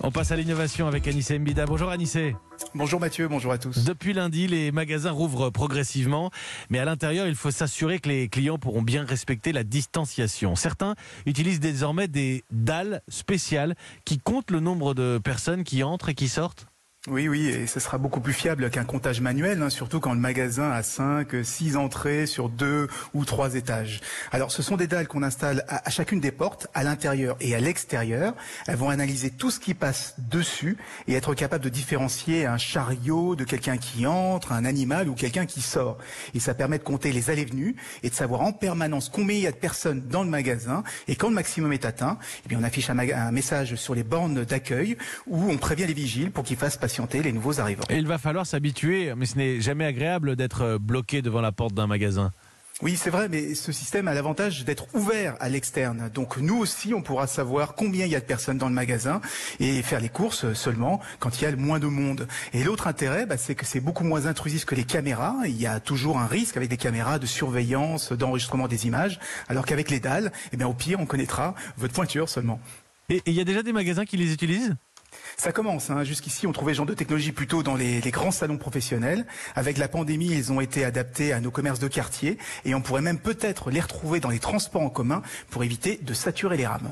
On passe à l'innovation avec Anissé Mbida. Bonjour Anissé. Bonjour Mathieu, bonjour à tous. Depuis lundi, les magasins rouvrent progressivement, mais à l'intérieur, il faut s'assurer que les clients pourront bien respecter la distanciation. Certains utilisent désormais des dalles spéciales qui comptent le nombre de personnes qui entrent et qui sortent. Oui, et ce sera beaucoup plus fiable qu'un comptage manuel, surtout quand le magasin a 5, 6 entrées sur 2 ou 3 étages. Alors ce sont des dalles qu'on installe à chacune des portes, à l'intérieur et à l'extérieur. Elles vont analyser tout ce qui passe dessus et être capables de différencier un chariot de quelqu'un qui entre, un animal ou quelqu'un qui sort. Et ça permet de compter les allées-venues et de savoir en permanence combien il y a de personnes dans le magasin. Et quand le maximum est atteint, eh bien on affiche un message sur les bornes d'accueil où on prévient les vigiles pour qu'ils fassent patienter les nouveaux arrivants. Et il va falloir s'habituer, mais ce n'est jamais agréable d'être bloqué devant la porte d'un magasin. Oui, c'est vrai, mais ce système a l'avantage d'être ouvert à l'externe. Donc nous aussi, on pourra savoir combien il y a de personnes dans le magasin et faire les courses seulement quand il y a le moins de monde. Et l'autre intérêt, c'est que c'est beaucoup moins intrusif que les caméras. Il y a toujours un risque avec des caméras de surveillance, d'enregistrement des images, alors qu'avec les dalles, au pire, on connaîtra votre pointure seulement. Et il y a déjà des magasins qui les utilisent ? Ça commence. Jusqu'ici, on trouvait ce genre de technologie plutôt dans les grands salons professionnels. Avec la pandémie, ils ont été adaptés à nos commerces de quartier et on pourrait même peut-être les retrouver dans les transports en commun pour éviter de saturer les rames.